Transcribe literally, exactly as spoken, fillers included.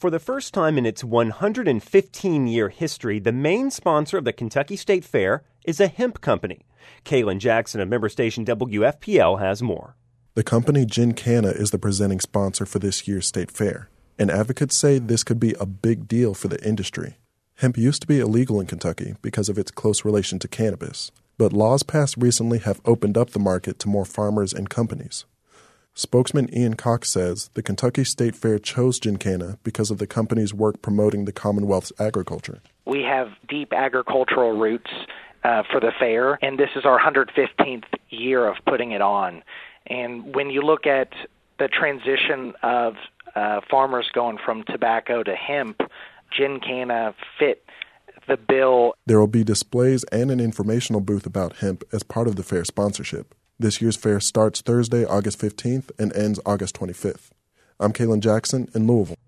For the first time in its one hundred fifteen year history, the main sponsor of the Kentucky State Fair is a hemp company. Kaylin Jackson of member station W F P L has more. The company Gincana is the presenting sponsor for this year's state fair, and advocates say this could be a big deal for the industry. Hemp used to be illegal in Kentucky because of its close relation to cannabis, but laws passed recently have opened up the market to more farmers and companies. Spokesman Ian Cox says the Kentucky State Fair chose Gincana because of the company's work promoting the Commonwealth's agriculture. We have deep agricultural roots uh, for the fair, and this is our one hundred fifteenth year of putting it on. And when you look at the transition of uh, farmers going from tobacco to hemp, Gincana fit the bill. There will be displays and an informational booth about hemp as part of the fair sponsorship. This year's fair starts Thursday, August fifteenth, and ends August twenty-fifth. I'm Kaylin Jackson in Louisville.